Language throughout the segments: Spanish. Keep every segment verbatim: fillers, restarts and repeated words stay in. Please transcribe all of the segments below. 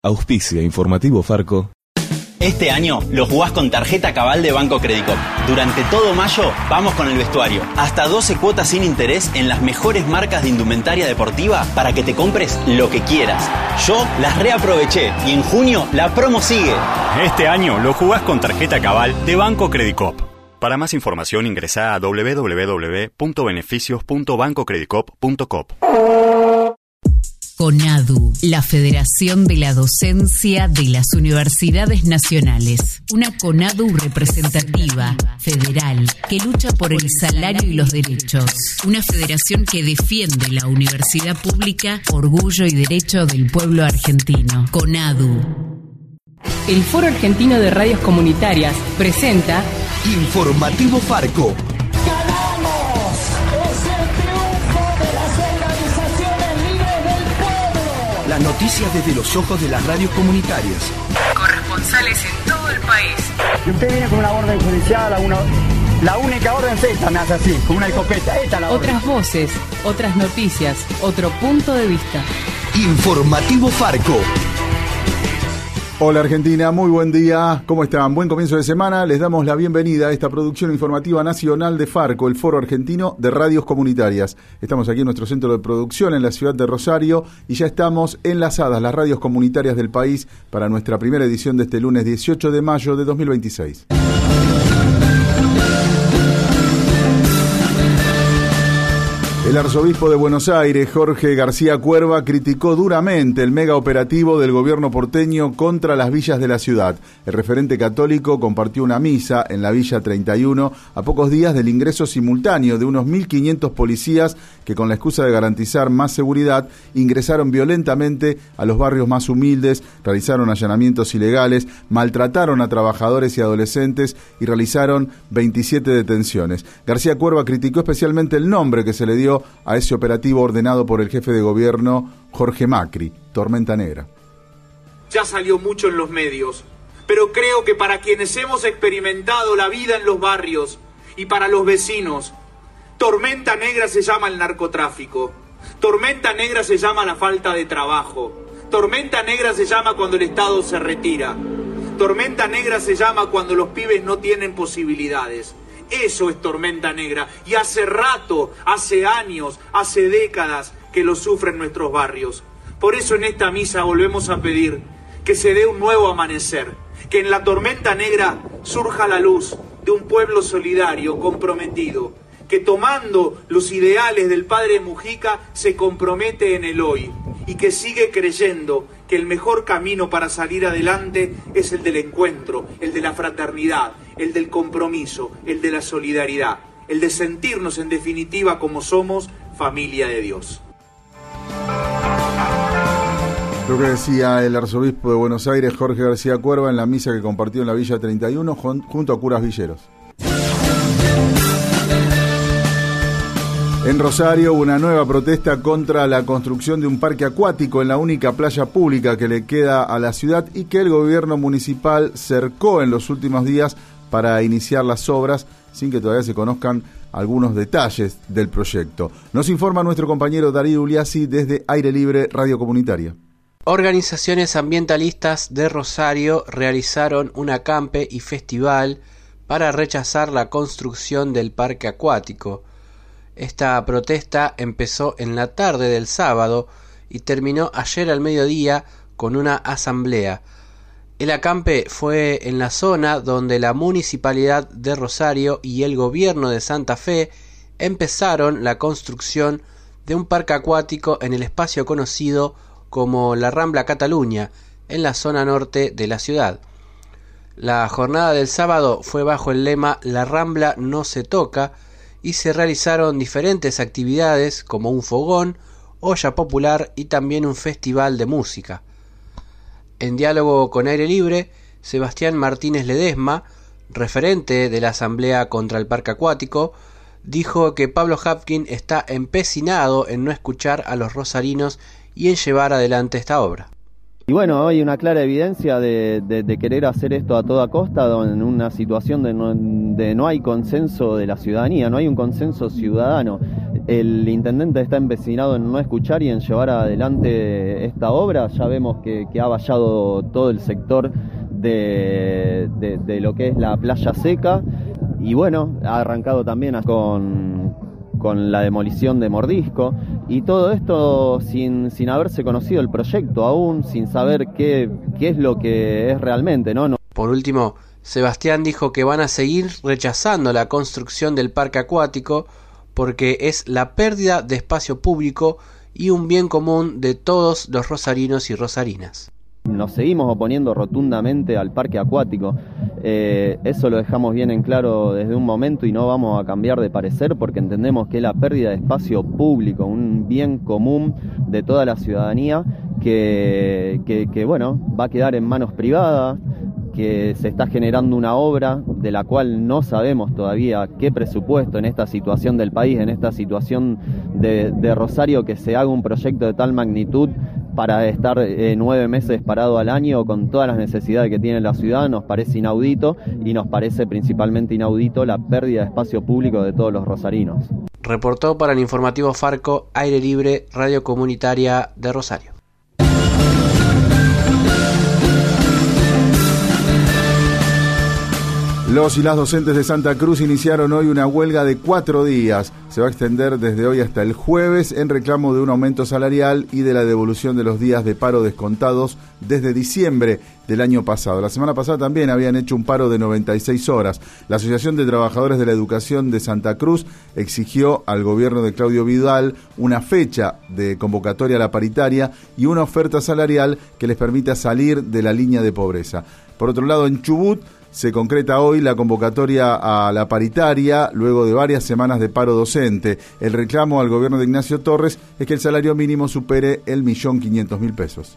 Auspicia Informativo Farco. Este año lo jugás con tarjeta Cabal de Banco Credicop. Durante todo mayo vamos con el vestuario. Hasta doce cuotas sin interés en las mejores marcas de indumentaria deportiva para que te compres lo que quieras. Yo las reaproveché y en junio la promo sigue. Este año lo jugás con tarjeta Cabal de Banco Credicop. Para más información ingresá a doble u doble u doble u punto beneficios punto banco credicop punto com. CONADU, la Federación de la Docencia de las Universidades Nacionales. Una CONADU representativa, federal, que lucha por el salario y los derechos. Una federación que defiende la universidad pública, orgullo y derecho del pueblo argentino. CONADU. El Foro Argentino de Radios Comunitarias presenta Informativo Farco. Las noticias desde los ojos de las radios comunitarias. Corresponsales en todo el país. Y usted viene con una orden judicial, a una, la única orden es esta, me hace así, con una escopeta. Esta la Otras orden. voces, otras noticias, otro punto de vista. Informativo Farco. Hola Argentina, muy buen día, ¿cómo están? Buen comienzo de semana, les damos la bienvenida a esta producción informativa nacional de Farco, el Foro Argentino de Radios Comunitarias. Estamos aquí en nuestro centro de producción en la ciudad de Rosario y ya estamos enlazadas las radios comunitarias del país para nuestra primera edición de este lunes dieciocho de mayo de dos mil veintiséis. El arzobispo de Buenos Aires, Jorge García Cuerva, criticó duramente el mega operativo del gobierno porteño contra las villas de la ciudad. El referente católico compartió una misa en la Villa treinta y uno a pocos días del ingreso simultáneo de unos mil quinientos policías que, con la excusa de garantizar más seguridad, ingresaron violentamente a los barrios más humildes, realizaron allanamientos ilegales, maltrataron a trabajadores y adolescentes y realizaron veintisiete detenciones. García Cuerva criticó especialmente el nombre que se le dio a ese operativo ordenado por el jefe de gobierno Jorge Macri, Tormenta Negra. Ya salió mucho en los medios, pero creo que para quienes hemos experimentado la vida en los barrios y para los vecinos, Tormenta Negra se llama el narcotráfico, Tormenta Negra se llama la falta de trabajo, Tormenta Negra se llama cuando el Estado se retira, Tormenta Negra se llama cuando los pibes no tienen posibilidades. Eso es Tormenta Negra, y hace rato, hace años, hace décadas que lo sufren nuestros barrios. Por eso en esta misa volvemos a pedir que se dé un nuevo amanecer, que en la Tormenta Negra surja la luz de un pueblo solidario, comprometido, que tomando los ideales del padre Mujica se compromete en el hoy y que sigue creyendo que el mejor camino para salir adelante es el del encuentro, el de la fraternidad, el del compromiso, el de la solidaridad, el de sentirnos en definitiva como somos familia de Dios. Lo que decía el arzobispo de Buenos Aires, Jorge García Cuerva, en la misa que compartió en la Villa treinta y uno junto a curas villeros. En Rosario hubo una nueva protesta contra la construcción de un parque acuático en la única playa pública que le queda a la ciudad y que el gobierno municipal cercó en los últimos días para iniciar las obras sin que todavía se conozcan algunos detalles del proyecto. Nos informa nuestro compañero Darío Uliassi desde Aire Libre Radio Comunitaria. Organizaciones ambientalistas de Rosario realizaron un acampe y festival para rechazar la construcción del parque acuático. Esta protesta empezó en la tarde del sábado y terminó ayer al mediodía con una asamblea. El acampe fue en la zona donde la Municipalidad de Rosario y el Gobierno de Santa Fe empezaron la construcción de un parque acuático en el espacio conocido como la Rambla Cataluña, en la zona norte de la ciudad. La jornada del sábado fue bajo el lema La Rambla no se toca, y se realizaron diferentes actividades como un fogón, olla popular y también un festival de música. En diálogo con Aire Libre, Sebastián Martínez Ledesma, referente de la Asamblea contra el Parque Acuático, dijo que Pablo Hapkin está empecinado en no escuchar a los rosarinos y en llevar adelante esta obra. Y bueno, hay una clara evidencia de, de, de querer hacer esto a toda costa en una situación de no, de no hay consenso de la ciudadanía, no hay un consenso ciudadano. el intendente está empecinado en no escuchar y en llevar adelante esta obra. Ya vemos que, que ha vallado todo el sector de, de, de lo que es la playa seca, y bueno, ha arrancado también con, con la demolición de Mordisco, y todo esto sin, sin haberse conocido el proyecto aún, sin saber qué, qué es lo que es realmente, ¿no? no. Por último, Sebastián dijo que van a seguir rechazando la construcción del parque acuático porque es la pérdida de espacio público y un bien común de todos los rosarinos y rosarinas. Nos seguimos oponiendo rotundamente al parque acuático, eh, eso lo dejamos bien en claro desde un momento y no vamos a cambiar de parecer porque entendemos que es la pérdida de espacio público, un bien común de toda la ciudadanía que, que, que bueno, va a quedar en manos privadas, que se está generando una obra de la cual no sabemos todavía qué presupuesto en esta situación del país, en esta situación de, de Rosario, que se haga un proyecto de tal magnitud para estar eh, nueve meses parado al año con todas las necesidades que tiene la ciudad, nos parece inaudito, y nos parece principalmente inaudito la pérdida de espacio público de todos los rosarinos. Reportó para el informativo Farco, Aire Libre, Radio Comunitaria de Rosario. Los y las docentes de Santa Cruz iniciaron hoy una huelga de cuatro días. Se va a extender desde hoy hasta el jueves en reclamo de un aumento salarial y de la devolución de los días de paro descontados desde diciembre del año pasado. La semana pasada también habían hecho un paro de noventa y seis horas. La Asociación de Trabajadores de la Educación de Santa Cruz exigió al gobierno de Claudio Vidal una fecha de convocatoria a la paritaria y una oferta salarial que les permita salir de la línea de pobreza. Por otro lado, en Chubut se concreta hoy la convocatoria a la paritaria luego de varias semanas de paro docente. El reclamo al gobierno de Ignacio Torres es que el salario mínimo supere el millón quinientos mil pesos.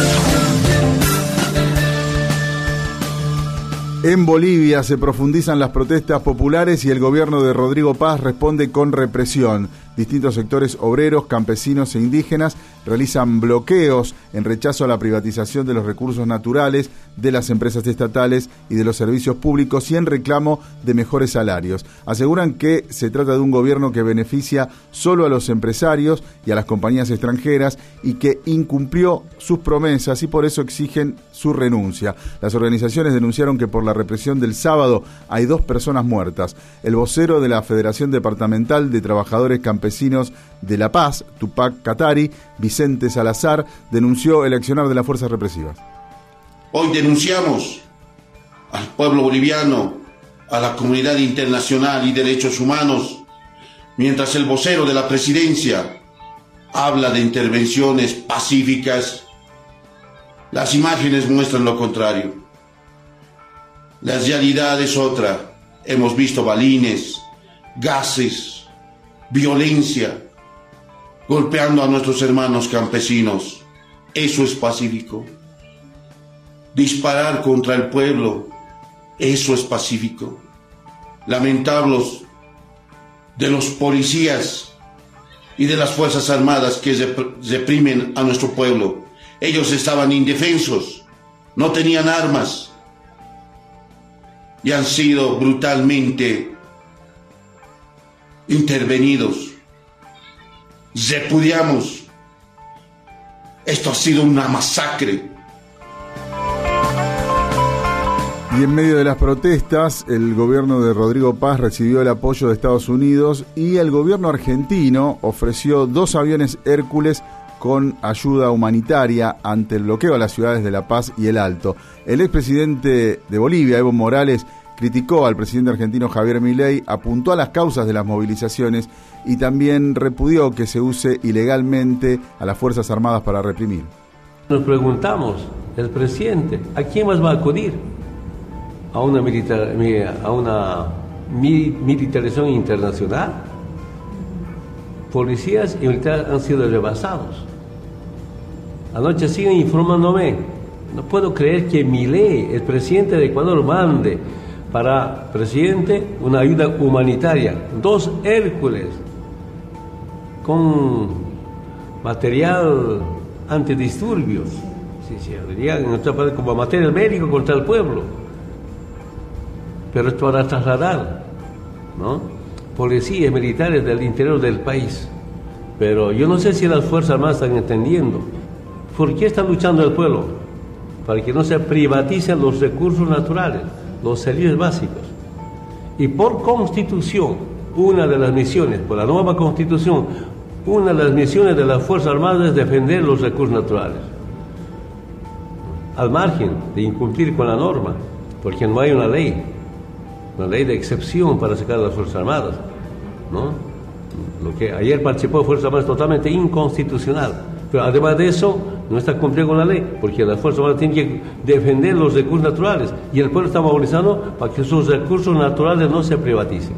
En Bolivia se profundizan las protestas populares y el gobierno de Rodrigo Paz responde con represión. Distintos sectores obreros, campesinos e indígenas realizan bloqueos en rechazo a la privatización de los recursos naturales, de las empresas estatales y de los servicios públicos y en reclamo de mejores salarios. Aseguran que se trata de un gobierno que beneficia solo a los empresarios y a las compañías extranjeras y que incumplió sus promesas y por eso exigen su renuncia. Las organizaciones denunciaron que por la represión del sábado hay dos personas muertas. El vocero de la Federación Departamental de Trabajadores Campesinos de La Paz, Tupac Katari, Vicente Salazar, denunció el accionar de las fuerzas represivas. Hoy denunciamos al pueblo boliviano, a la comunidad internacional y derechos humanos, mientras el vocero de la presidencia habla de intervenciones pacíficas. Las imágenes muestran lo contrario. La realidad es otra. Hemos visto balines, gases, violencia, golpeando a nuestros hermanos campesinos. Eso es pacífico. Disparar contra el pueblo, eso es pacífico. Lamentables de los policías y de las fuerzas armadas que reprimen a nuestro pueblo. Ellos estaban indefensos, no tenían armas y han sido brutalmente intervenidos. Repudiamos. Esto ha sido una masacre. Y en medio de las protestas, el gobierno de Rodrigo Paz recibió el apoyo de Estados Unidos y el gobierno argentino ofreció dos aviones Hércules con ayuda humanitaria ante el bloqueo a las ciudades de La Paz y El Alto. El expresidente de Bolivia, Evo Morales, criticó al presidente argentino Javier Milei, apuntó a las causas de las movilizaciones y también repudió que se use ilegalmente a las Fuerzas Armadas para reprimir. Nos preguntamos, el presidente, ¿a quién más va a acudir? ¿A una, militar, a una militarización internacional? Policías y militares han sido rebasados. Anoche siguen informándome. No puedo creer que Milei, el presidente de Ecuador, mande para presidente una ayuda humanitaria, dos Hércules con material antidisturbios, si se diría en nuestra parte como material médico contra el pueblo, pero esto para trasladar, ¿no? policías militares del interior del país. Pero yo no sé si las Fuerzas Armadas están entendiendo. ¿Por qué está luchando el pueblo? Para que no se privaticen los recursos naturales, los servicios básicos. Y por constitución, una de las misiones, por la nueva constitución, una de las misiones de las Fuerzas Armadas es defender los recursos naturales. Al margen de incumplir con la norma, porque no hay una ley, una ley de excepción para sacar a las Fuerzas Armadas, ¿no? Lo que ayer participó de Fuerzas Armadas es totalmente inconstitucional. Pero además de eso, no está cumpliendo con la ley, porque las Fuerzas Armadas tienen que defender los recursos naturales y el pueblo está movilizando para que sus recursos naturales no se privaticen.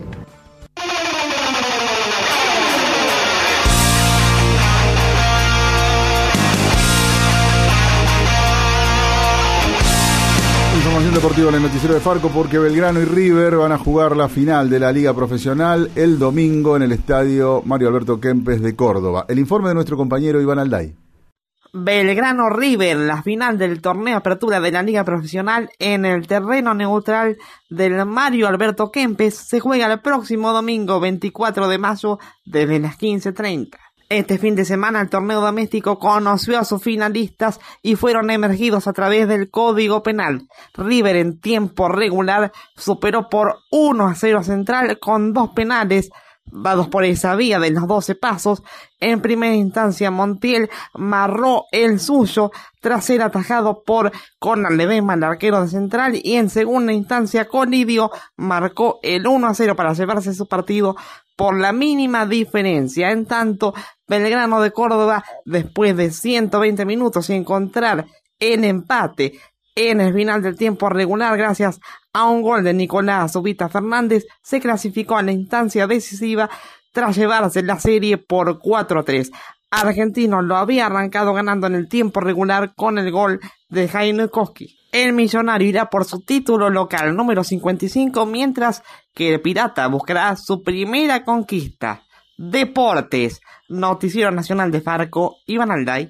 Información deportiva en el noticiero de Farco, porque Belgrano y River van a jugar la final de la Liga Profesional el domingo en el estadio Mario Alberto Kempes de Córdoba. El informe de nuestro compañero Iván Alday. Belgrano River, la final del torneo apertura de la Liga Profesional en el terreno neutral del Mario Alberto Kempes, se juega el próximo domingo veinticuatro de mayo desde las quince treinta. Este fin de semana el torneo doméstico conoció a sus finalistas y fueron emergidos a través del Código Penal. River en tiempo regular superó por uno a cero a Central con dos penales dados por esa vía de los doce pasos. En primera instancia Montiel marró el suyo tras ser atajado por Conan Ledesma, el arquero de Central, y en segunda instancia Colidio marcó el uno a cero para llevarse su partido por la mínima diferencia. En tanto, Belgrano de Córdoba, después de ciento veinte minutos y encontrar el empate en el final del tiempo regular gracias a un gol de Nicolás Zubita Fernández, se clasificó a la instancia decisiva tras llevarse la serie por cuatro a tres. Argentino lo había arrancado ganando en el tiempo regular con el gol de Jaime Koski. El millonario irá por su título local número cincuenta y cinco, mientras que el Pirata buscará su primera conquista. Deportes, Noticiero Nacional de Farco, Iván Alday.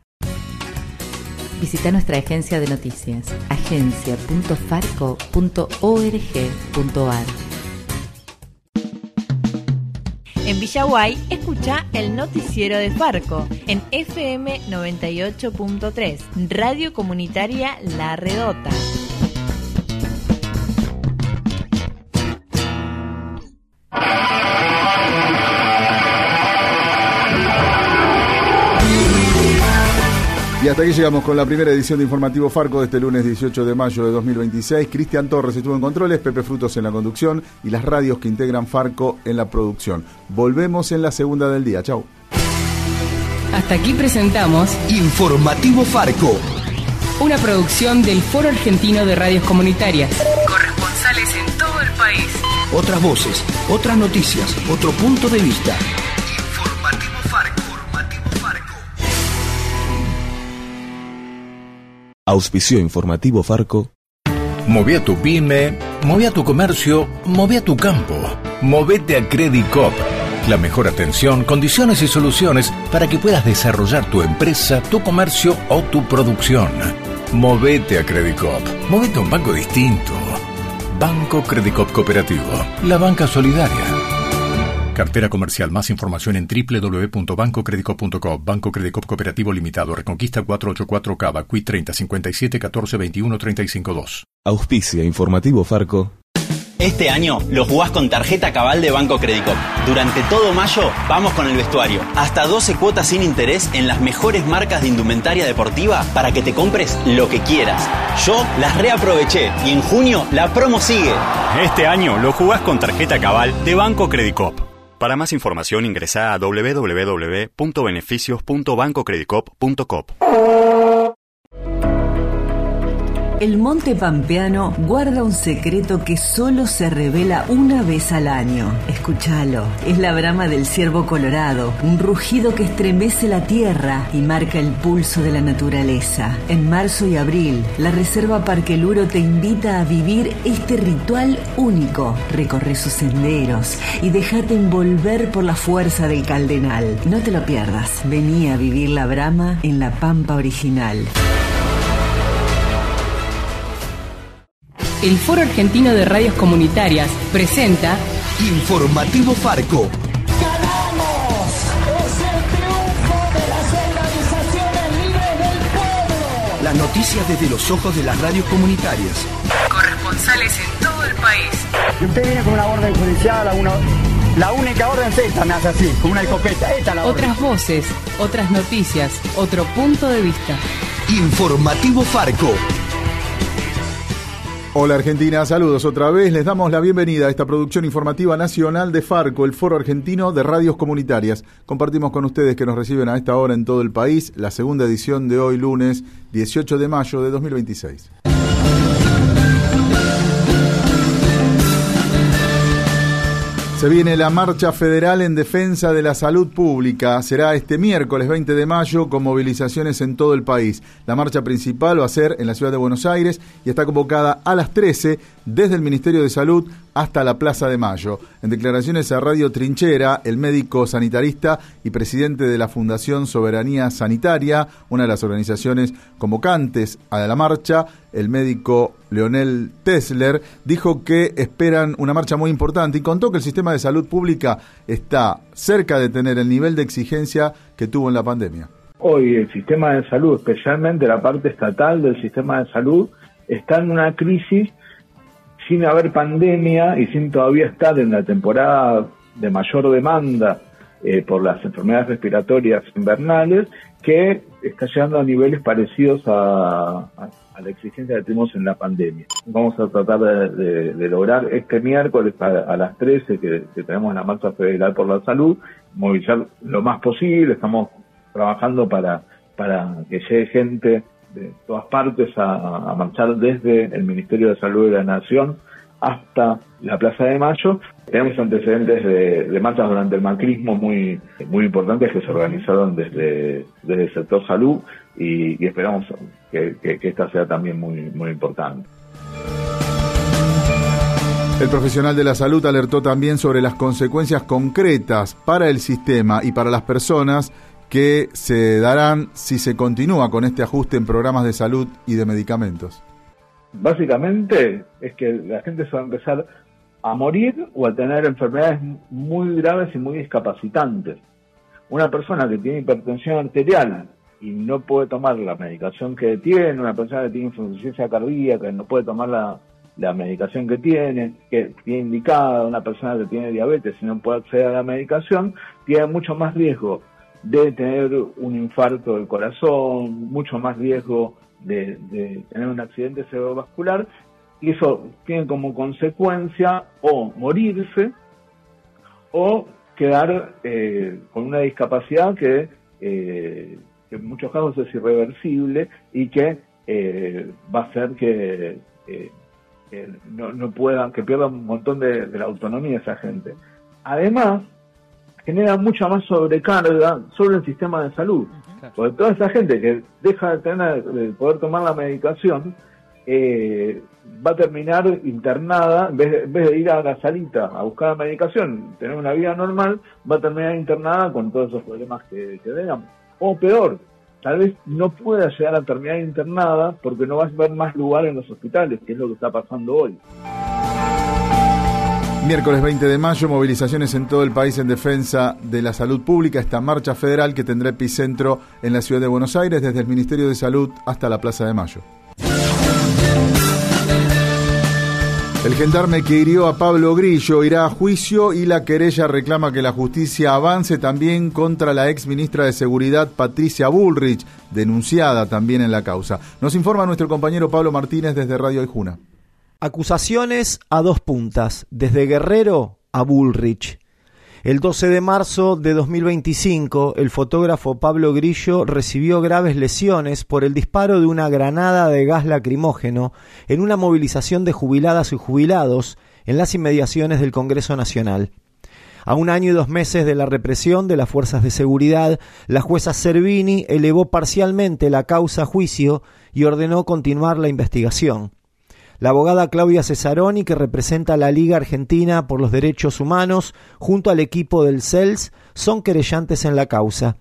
Visita nuestra agencia de noticias, agencia punto farco punto org punto ar. En Villaguay, escucha el noticiero de Farco en F M noventa y ocho punto tres, Radio Comunitaria La Redota. Y hasta aquí llegamos con la primera edición de Informativo Farco de este lunes dieciocho de mayo de dos mil veintiséis. Cristian Torres estuvo en controles, Pepe Frutos en la conducción y las radios que integran Farco en la producción. Volvemos en la segunda del día. Chau. Hasta aquí presentamos Informativo Farco, una producción del Foro Argentino de Radios Comunitarias. Corresponsales en todo el país. Otras voces, otras noticias, otro punto de vista. Informativo Farco. Auspició Informativo Farco. Moví a tu pyme, moví a tu comercio, moví a tu campo. Movete a Credicop. La mejor atención, condiciones y soluciones para que puedas desarrollar tu empresa, tu comercio o tu producción. Movete a Credicop. Movete a un banco distinto. Banco Credicop Cooperativo. La banca solidaria. Cartera comercial. Más información en doble u doble u doble u punto banco credicop punto com. Banco Credicop Cooperativo Limitado. Reconquista cuatrocientos ochenta y cuatro Cava. Q I treinta cincuenta y siete catorce veintiuno treinta y cinco dos. Auspicia Informativo Farco. Este año lo jugás con tarjeta Cabal de Banco Credicop. Durante todo mayo vamos con el vestuario. Hasta doce cuotas sin interés en las mejores marcas de indumentaria deportiva para que te compres lo que quieras. Yo las reaproveché y en junio la promo sigue. Este año lo jugás con tarjeta Cabal de Banco Credicop. Para más información ingresá a doble u doble u doble u punto beneficios punto banco credicop punto com. El Monte Pampeano guarda un secreto que solo se revela una vez al año. Escúchalo, es la brama del ciervo colorado, un rugido que estremece la tierra y marca el pulso de la naturaleza. En marzo y abril, la Reserva Parque Luro te invita a vivir este ritual único. Recorre sus senderos y déjate envolver por la fuerza del Caldenal. No te lo pierdas, vení a vivir la brama en la Pampa original. El Foro Argentino de Radios Comunitarias presenta Informativo Farco. ¡Ganamos! ¡Es el triunfo de las organizaciones libres del pueblo! Las noticias desde los ojos de las radios comunitarias. Corresponsales en todo el país. Y usted viene con una orden judicial, a una, la única orden es esta, me hace así, con una escopeta. Esta es la orden. Otras voces, otras noticias, otro punto de vista. Informativo Farco. Hola Argentina, saludos otra vez. Les damos la bienvenida a esta producción informativa nacional de Farco, el Foro Argentino de Radios Comunitarias. Compartimos con ustedes que nos reciben a esta hora en todo el país la segunda edición de hoy, lunes dieciocho de mayo de dos mil veintiséis. Se viene la marcha federal en defensa de la salud pública. Será este miércoles veinte de mayo con movilizaciones en todo el país. La marcha principal va a ser en la ciudad de Buenos Aires y está convocada a las trece desde el Ministerio de Salud hasta la Plaza de Mayo. En declaraciones a Radio Trinchera, el médico sanitarista y presidente de la Fundación Soberanía Sanitaria, una de las organizaciones convocantes a la marcha, el médico Leonel Tesler, dijo que esperan una marcha muy importante y contó que el sistema de salud pública está cerca de tener el nivel de exigencia que tuvo en la pandemia. Hoy el sistema de salud, especialmente la parte estatal del sistema de salud, está en una crisis sin haber pandemia y sin todavía estar en la temporada de mayor demanda eh, por las enfermedades respiratorias invernales, que está llegando a niveles parecidos a, a, a la exigencia que tuvimos en la pandemia. Vamos a tratar de, de, de lograr este miércoles a, a las trece, que, que tenemos la marcha federal por la salud, movilizar lo más posible. Estamos trabajando para, para que llegue gente de todas partes a, a marchar desde el Ministerio de Salud de la Nación hasta la Plaza de Mayo. Tenemos antecedentes de, de marchas durante el macrismo muy muy importantes que se organizaron desde, desde el sector salud y, y esperamos que, que, que esta sea también muy, muy importante. El profesional de la salud alertó también sobre las consecuencias concretas para el sistema y para las personas que se darán si se continúa con este ajuste en programas de salud y de medicamentos. Básicamente es que la gente se va a empezar a morir o a tener enfermedades muy graves y muy discapacitantes. Una persona que tiene hipertensión arterial y no puede tomar la medicación que tiene, una persona que tiene insuficiencia cardíaca y no puede tomar la, la medicación que tiene, que tiene indicada, una persona que tiene diabetes y no puede acceder a la medicación, tiene mucho más riesgo de tener un infarto del corazón, mucho más riesgo de, de tener un accidente cerebrovascular, y eso tiene como consecuencia o morirse o quedar eh, con una discapacidad que, eh, que en muchos casos es irreversible y que eh, va a hacer que, eh, que no, no pueda, que pierda un montón de, de la autonomía esa gente. Además, genera mucha más sobrecarga sobre el sistema de salud. Porque toda esa gente que deja de tener, de poder tomar la medicación, eh, va a terminar internada, en vez, de, en vez de ir a la salita a buscar la medicación, tener una vida normal, va a terminar internada con todos esos problemas que, que tengan. O peor, tal vez no pueda llegar a terminar internada porque no va a haber más lugar en los hospitales, que es lo que está pasando hoy. Miércoles veinte de mayo, movilizaciones en todo el país en defensa de la salud pública. Esta marcha federal que tendrá epicentro en la ciudad de Buenos Aires, desde el Ministerio de Salud hasta la Plaza de Mayo. El gendarme que hirió a Pablo Grillo irá a juicio y la querella reclama que la justicia avance también contra la ex ministra de Seguridad Patricia Bullrich, denunciada también en la causa. Nos informa nuestro compañero Pablo Martínez desde Radio Aijuna. Acusaciones a dos puntas, desde Guerrero a Bullrich. El doce de marzo de dos mil veinticinco, el fotógrafo Pablo Grillo recibió graves lesiones por el disparo de una granada de gas lacrimógeno en una movilización de jubiladas y jubilados en las inmediaciones del Congreso Nacional. A un año y dos meses de la represión de las fuerzas de seguridad, la jueza Servini elevó parcialmente la causa a juicio y ordenó continuar la investigación. La abogada Claudia Cesaroni, que representa a la Liga Argentina por los Derechos Humanos, junto al equipo del C E L S, son querellantes en la causa.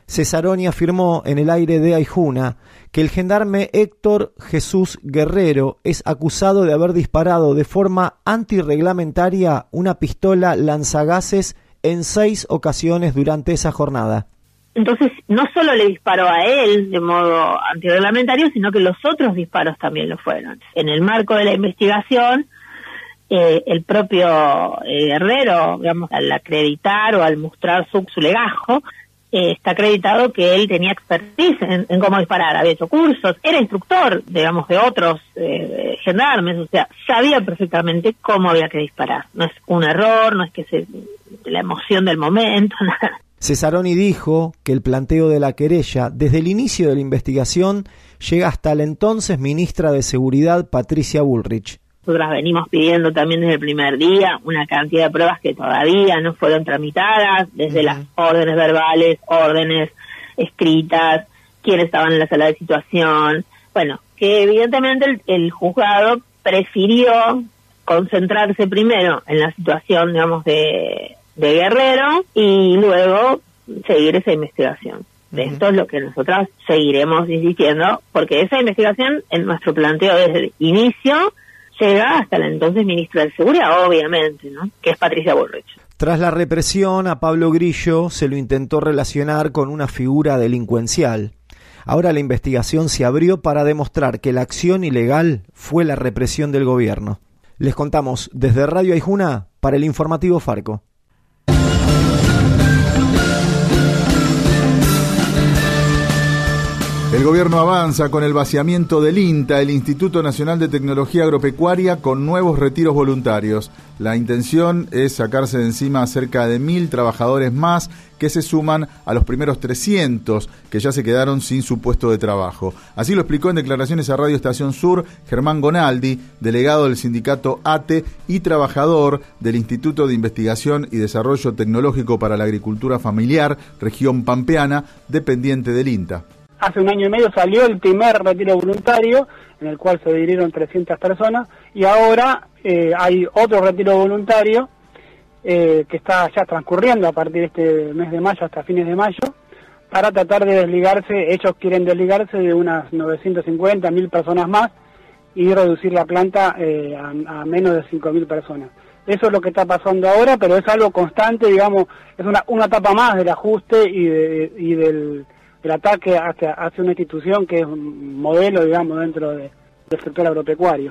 Cesaroni afirmó en el aire de Aijuna que el gendarme Héctor Jesús Guerrero es acusado de haber disparado de forma antirreglamentaria una pistola lanzagases en seis ocasiones durante esa jornada. Entonces, no solo le disparó a él de modo antirreglamentario, sino que los otros disparos también lo fueron. En el marco de la investigación, eh, el propio eh, Guerrero, digamos, al acreditar o al mostrar su, su legajo, Eh, está acreditado que él tenía expertise en, en cómo disparar, había hecho cursos, era instructor, digamos, de otros eh, gendarmes, o sea, sabía perfectamente cómo había que disparar. No es un error, no es que se la emoción del momento, nada. Cesaroni dijo que el planteo de la querella, desde el inicio de la investigación, llega hasta la entonces ministra de Seguridad, Patricia Bullrich. Nosotras venimos pidiendo también desde el primer día una cantidad de pruebas que todavía no fueron tramitadas, desde uh-huh. las órdenes verbales, órdenes escritas, quiénes estaban en la sala de situación. Bueno, que evidentemente el, el juzgado prefirió concentrarse primero en la situación, digamos, de, de Guerrero y luego seguir esa investigación. De uh-huh. esto es lo que nosotras seguiremos insistiendo, porque esa investigación, en nuestro planteo desde el inicio, llega hasta la entonces ministra de Seguridad, obviamente, ¿no? Que es Patricia Bullrich. Tras la represión, a Pablo Grillo se lo intentó relacionar con una figura delincuencial. Ahora la investigación se abrió para demostrar que la acción ilegal fue la represión del gobierno. Les contamos desde Radio Aijuna para el Informativo Farco. El gobierno avanza con el vaciamiento del INTA, el Instituto Nacional de Tecnología Agropecuaria, con nuevos retiros voluntarios. La intención es sacarse de encima a cerca de mil trabajadores más que se suman a los primeros trescientos que ya se quedaron sin su puesto de trabajo. Así lo explicó en declaraciones a Radio Estación Sur Germán Gonaldi, delegado del sindicato ATE y trabajador del Instituto de Investigación y Desarrollo Tecnológico para la Agricultura Familiar, región pampeana, dependiente del INTA. Hace un año y medio salió el primer retiro voluntario, en el cual se adhirieron trescientas personas, y ahora eh, hay otro retiro voluntario eh, que está ya transcurriendo a partir de este mes de mayo hasta fines de mayo, para tratar de desligarse. Ellos quieren desligarse de unas novecientas cincuenta, mil personas más y reducir la planta eh, a, a menos de cinco mil personas. Eso es lo que está pasando ahora, pero es algo constante, digamos, es una, una etapa más del ajuste y, de, y del... el ataque hacia, hacia una institución que es un modelo, digamos, dentro de, del sector agropecuario.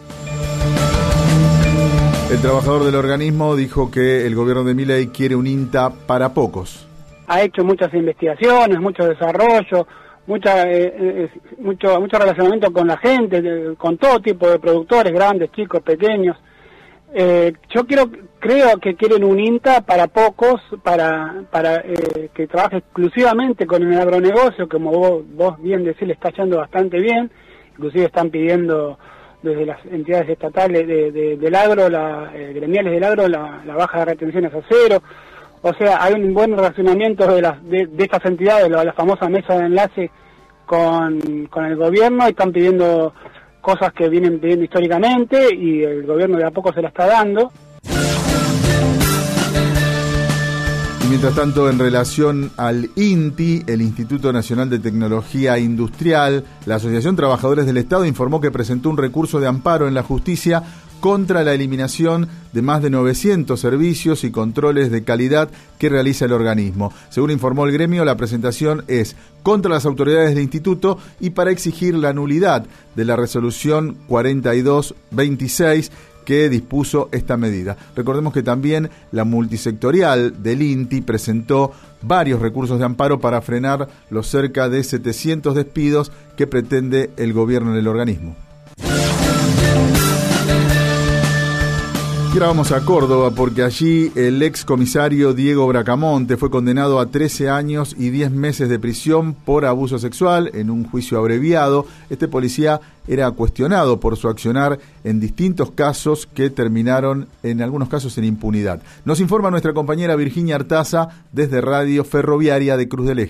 El trabajador del organismo dijo que el gobierno de Milei quiere un INTA para pocos. Ha hecho muchas investigaciones, mucho desarrollo, mucha, eh, eh, mucho, mucho relacionamiento con la gente, de, con todo tipo de productores, grandes, chicos, pequeños. Eh, yo quiero, creo que quieren un INTA para pocos, para para eh, que trabaje exclusivamente con el agronegocio, como vos, vos bien decís, le está yendo bastante bien. Inclusive están pidiendo desde las entidades estatales de, de, del agro, la, eh, gremiales del agro, la, la baja de retenciones a cero. O sea, hay un buen relacionamiento de, las, de, de estas entidades, la, la famosa mesa de enlace con, con el gobierno, y están pidiendo cosas que vienen pidiendo históricamente y el gobierno de a poco se la está dando. Y mientras tanto, en relación al INTI, el Instituto Nacional de Tecnología Industrial, la Asociación Trabajadores del Estado informó que presentó un recurso de amparo en la justicia contra la eliminación de más de novecientos servicios y controles de calidad que realiza el organismo. Según informó el gremio, la presentación es contra las autoridades del instituto y para exigir la nulidad de la resolución cuarenta y dos veintiséis que dispuso esta medida. Recordemos que también la multisectorial del INTI presentó varios recursos de amparo para frenar los cerca de setecientos despidos que pretende el gobierno en el organismo. Y ahora vamos a Córdoba, porque allí el ex comisario Diego Bracamonte fue condenado a trece años y diez meses de prisión por abuso sexual en un juicio abreviado. Este policía era cuestionado por su accionar en distintos casos que terminaron en algunos casos en impunidad. Nos informa nuestra compañera Virginia Artaza desde Radio Ferroviaria de Cruz del Eje.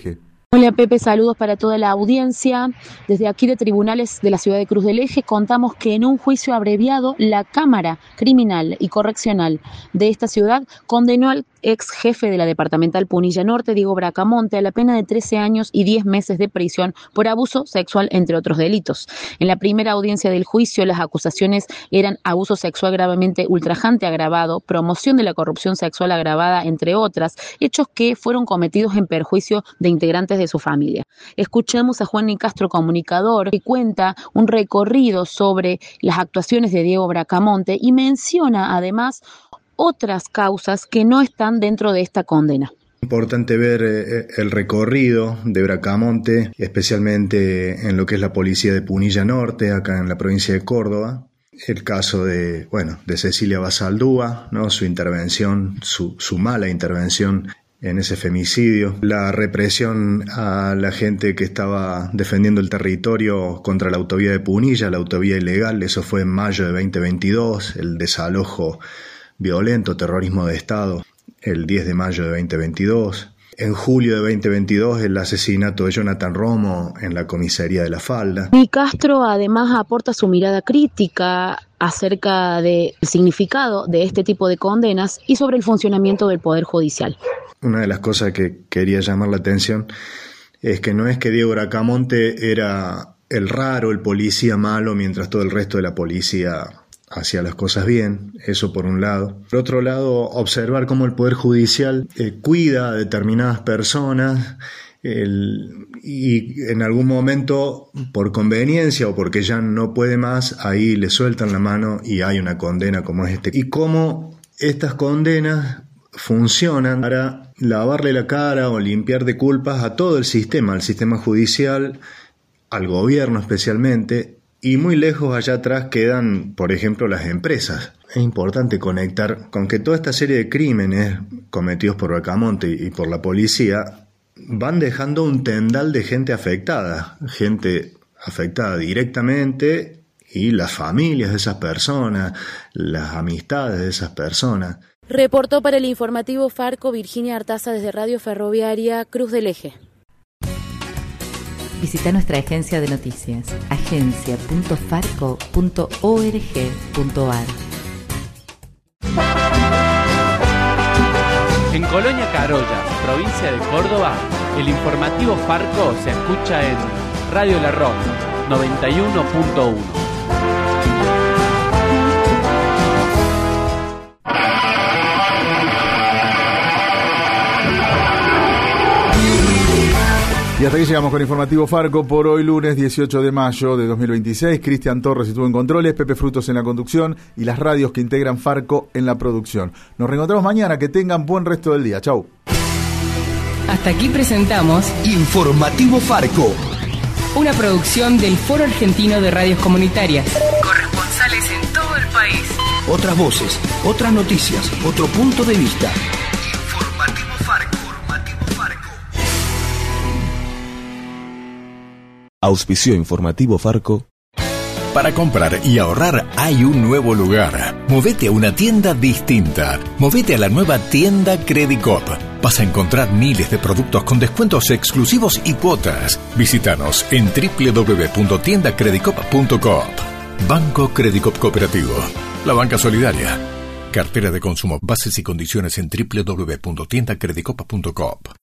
Hola Pepe, saludos para toda la audiencia. Desde aquí de Tribunales de la Ciudad de Cruz del Eje contamos que en un juicio abreviado la Cámara Criminal y Correccional de esta ciudad condenó al ex jefe de la Departamental Punilla Norte, Diego Bracamonte, a la pena de trece años y diez meses de prisión por abuso sexual, entre otros delitos. En la primera audiencia del juicio, las acusaciones eran abuso sexual gravemente ultrajante agravado, promoción de la corrupción sexual agravada, entre otras, hechos que fueron cometidos en perjuicio de integrantes de su familia. Escuchemos a Juan Nicastro, comunicador, que cuenta un recorrido sobre las actuaciones de Diego Bracamonte y menciona además otras causas que no están dentro de esta condena. Importante ver eh, el recorrido de Bracamonte, especialmente en lo que es la policía de Punilla Norte, acá en la provincia de Córdoba. El caso de, bueno, de Cecilia Basaldúa, ¿no? Su intervención, su, su mala intervención en ese femicidio, la represión a la gente que estaba defendiendo el territorio contra la autovía de Punilla, la autovía ilegal, eso fue en mayo de veinte veintidós, el desalojo violento, terrorismo de Estado, el diez de mayo de veinte veintidós. En julio de veinte veintidós, el asesinato de Jonathan Romo en la comisaría de La Falda. Nicastro además aporta su mirada crítica acerca del significado de este tipo de condenas y sobre el funcionamiento del Poder Judicial. Una de las cosas que quería llamar la atención es que no es que Diego Bracamonte era el raro, el policía malo, mientras todo el resto de la policía hacía las cosas bien, eso por un lado. Por otro lado, observar cómo el Poder Judicial eh, cuida a determinadas personas el, y en algún momento, por conveniencia o porque ya no puede más, ahí le sueltan la mano y hay una condena como este. Y cómo estas condenas funcionan para lavarle la cara o limpiar de culpas a todo el sistema, al sistema judicial, al gobierno especialmente. Y muy lejos allá atrás quedan, por ejemplo, las empresas. Es importante conectar con que toda esta serie de crímenes cometidos por Bracamonte y por la policía van dejando un tendal de gente afectada, gente afectada directamente y las familias de esas personas, las amistades de esas personas. Reportó para el informativo Farco Virginia Artaza desde Radio Ferroviaria Cruz del Eje. Visita nuestra agencia de noticias, agencia punto farco punto org punto ar. En Colonia Carolla, provincia de Córdoba, el informativo Farco se escucha en Radio La Roca noventa y uno punto uno. Y hasta aquí llegamos con Informativo Farco por hoy, lunes dieciocho de mayo de dos mil veintiséis. Cristian Torres estuvo en controles, Pepe Frutos en la conducción y las radios que integran Farco en la producción. Nos reencontramos mañana, que tengan buen resto del día. Chau. Hasta aquí presentamos Informativo Farco, una producción del Foro Argentino de Radios Comunitarias. Corresponsales en todo el país. Otras voces, otras noticias, otro punto de vista. Informativo Farco. Auspició Informativo Farco. Para comprar y ahorrar hay un nuevo lugar. Movete a una tienda distinta. Movete a la nueva tienda Credicop. Vas a encontrar miles de productos con descuentos exclusivos y cuotas. Visítanos en doble u doble u doble u punto tienda credicop punto com. Banco Credicop Cooperativo. La banca solidaria. Cartera de consumo. Bases y condiciones en doble u doble u doble u punto tienda credicop punto com.